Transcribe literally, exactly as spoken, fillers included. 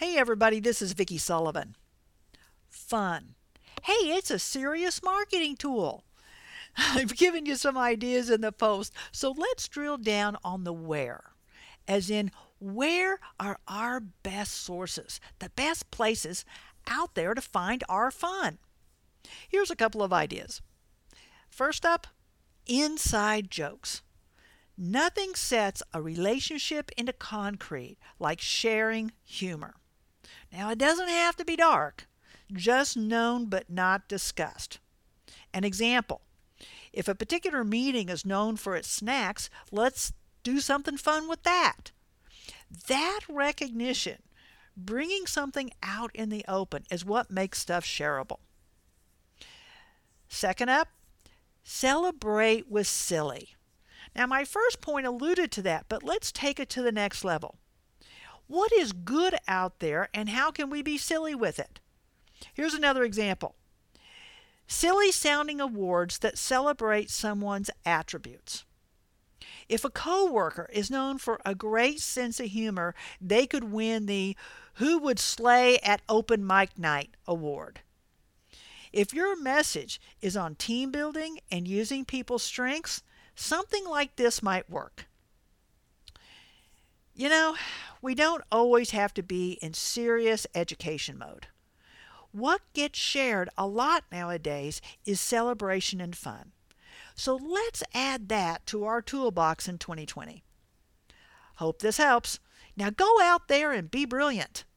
Hey everybody, this is Vicki Sullivan. Fun. Hey, it's a serious marketing tool. I've given you some ideas in the post, so let's drill down on the where. As in, where are our best sources, the best places out there to find our fun? Here's a couple of ideas. First up, inside jokes. Nothing sets a relationship into concrete like sharing humor. Now, it doesn't have to be dark, just known but not discussed. An example, if a particular meeting is known for its snacks, let's do something fun with that. That recognition, bringing something out in the open, is what makes stuff shareable. Second up, celebrate with silly. Now, my first point alluded to that, but let's take it to the next level. What is good out there and how can we be silly with it? Here's another example. Silly sounding awards that celebrate someone's attributes. If a coworker is known for a great sense of humor, they could win the Who Would Slay at Open Mic Night award. If your message is on team building and using people's strengths, something like this might work. You know, we don't always have to be in serious education mode. What gets shared a lot nowadays is celebration and fun. So let's add that to our toolbox in twenty twenty. Hope this helps. Now go out there and be brilliant.